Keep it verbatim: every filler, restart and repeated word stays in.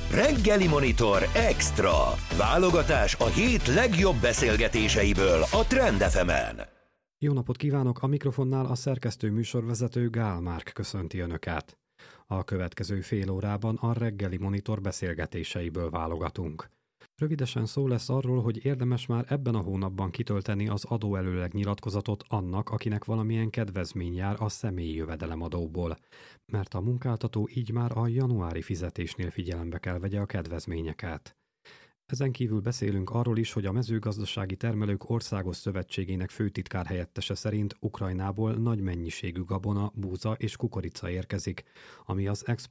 Reggeli Monitor Extra. Válogatás a hét legjobb beszélgetéseiből a Trend ef emen. Jó napot kívánok! A mikrofonnál a szerkesztő műsorvezető Gál Márk köszönti Önöket. A következő fél órában a Reggeli Monitor beszélgetéseiből válogatunk. Rövidesen szó lesz arról, hogy érdemes már ebben a hónapban kitölteni az adóelőleg nyilatkozatot annak, akinek valamilyen kedvezmény jár a személyi jövedelemadóból, mert a munkáltató így már a januári fizetésnél figyelembe kell vegye a kedvezményeket. Ezen kívül beszélünk arról is, hogy a Mezőgazdasági Termelők Országos Szövetségének főtitkár helyettese szerint Ukrajnából nagy mennyiségű gabona, búza és kukorica érkezik, ami az export